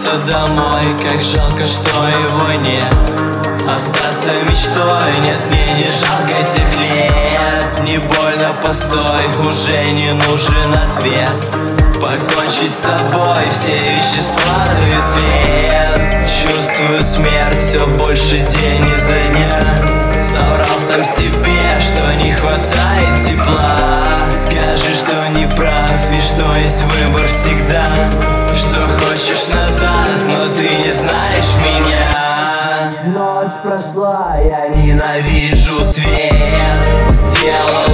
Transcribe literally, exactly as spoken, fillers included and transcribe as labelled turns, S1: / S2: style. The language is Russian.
S1: вернуться домой, как жалко, что его нет. Остаться мечтой, нет, мне не жалко этих лет. Не больно, постой, уже не нужен ответ. Покончить с собой, все вещества на свет. Чувствую смерть все больше день изо дня. Соврал сам себе, что не хватает тепла. Скажи, что не прав и что есть выбор всегда. Что хочешь назад, но ты не знаешь меня. Ночь прошла, я ненавижу свет. Сделал